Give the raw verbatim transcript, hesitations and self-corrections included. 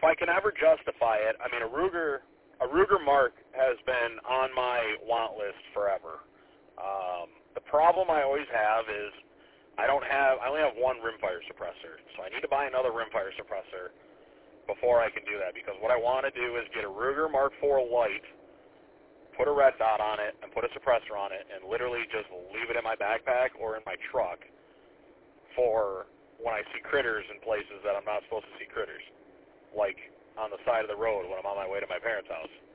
if I can ever justify it, I mean, a Ruger, a Ruger Mark has been on my want list forever. Um, the problem I always have is I don't have, I only have one rimfire suppressor, so I need to buy another rimfire suppressor before I can do that, because what I want to do is get a Ruger Mark four light, put a red dot on it, and put a suppressor on it, and literally just leave it in my backpack or in my truck for when I see critters in places that I'm not supposed to see critters, like on the side of the road when I'm on my way to my parents' house.